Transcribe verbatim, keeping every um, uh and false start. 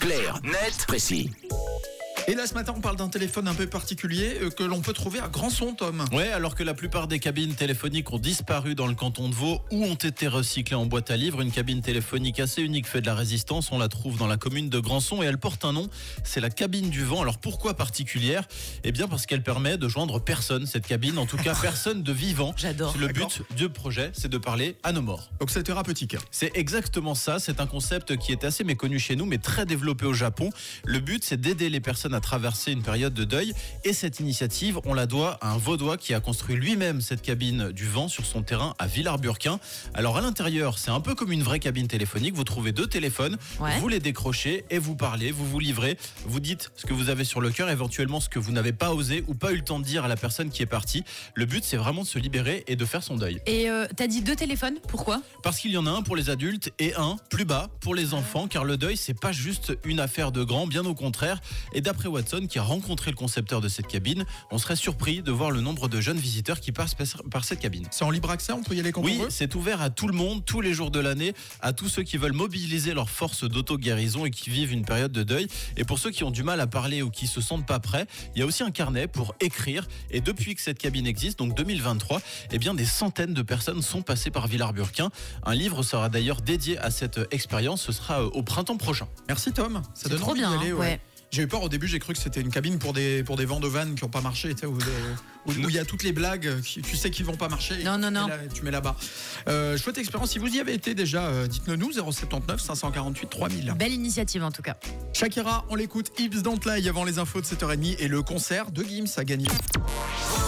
Clair, net, précis. Et là, ce matin, on parle d'un téléphone un peu particulier euh, que l'on peut trouver à Grandson, Tom. Ouais, alors que la plupart des cabines téléphoniques ont disparu dans le canton de Vaud ou ont été recyclées en boîte à livres, une cabine téléphonique assez unique fait de la résistance. On la trouve dans la commune de Grandson et elle porte un nom, c'est la cabine du vent. Alors pourquoi particulière ? Eh bien parce qu'elle permet de joindre personne, cette cabine, en tout cas personne de vivant. J'adore. Le D'accord. but du projet, c'est de parler à nos morts. Donc c'est thérapeutique. C'est exactement ça, c'est un concept qui est assez méconnu chez nous mais très développé au Japon. Le but, c'est d'aider les personnes à traverser une période de deuil et cette initiative, on la doit à un Vaudois qui a construit lui-même cette cabine du vent sur son terrain à Villars-Burquin. Alors à l'intérieur, c'est un peu comme une vraie cabine téléphonique, vous trouvez deux téléphones, Ouais. vous les décrochez et vous parlez, vous vous livrez, vous dites ce que vous avez sur le cœur, éventuellement ce que vous n'avez pas osé ou pas eu le temps de dire à la personne qui est partie. Le but, c'est vraiment de se libérer et de faire son deuil. Et euh, t'as dit deux téléphones, pourquoi ? Parce qu'il y en a un pour les adultes et un plus bas pour les enfants, car le deuil, c'est pas juste une affaire de grands, bien au contraire. Et d'après Watson, qui a rencontré le concepteur de cette cabine, on serait surpris de voir le nombre de jeunes visiteurs qui passent par cette cabine. C'est en libre accès, on peut y aller quand Oui, on veut. c'est ouvert à tout le monde, tous les jours de l'année, à tous ceux qui veulent mobiliser leur force d'auto-guérison et qui vivent une période de deuil. Et pour ceux qui ont du mal à parler ou qui se sentent pas prêts, il y a aussi un carnet pour écrire. Et depuis que cette cabine existe, donc deux mille vingt-trois, eh bien des centaines de personnes sont passées par Villars-Burquin. Un livre sera d'ailleurs dédié à cette expérience. Ce sera au printemps prochain. Merci Tom. Ça C'est donne trop envie bien, d'y aller. hein, ouais. J'ai eu peur au début, j'ai cru que c'était une cabine pour des pour des vents de vannes qui n'ont pas marché, tu sais, où où- où il y a toutes les blagues, qui- tu sais qu'ils vont pas marcher. Non, non, et non. là, tu mets là-bas. Euh, chouette expérience. Si vous y avez été déjà, euh, dites-le nous. zéro sept neuf cinq cent quarante-huit trois mille. Belle initiative en tout cas. Shakira, on l'écoute. Hips Don't Lie avant les infos de sept heures trente et le concert de Gims a gagné.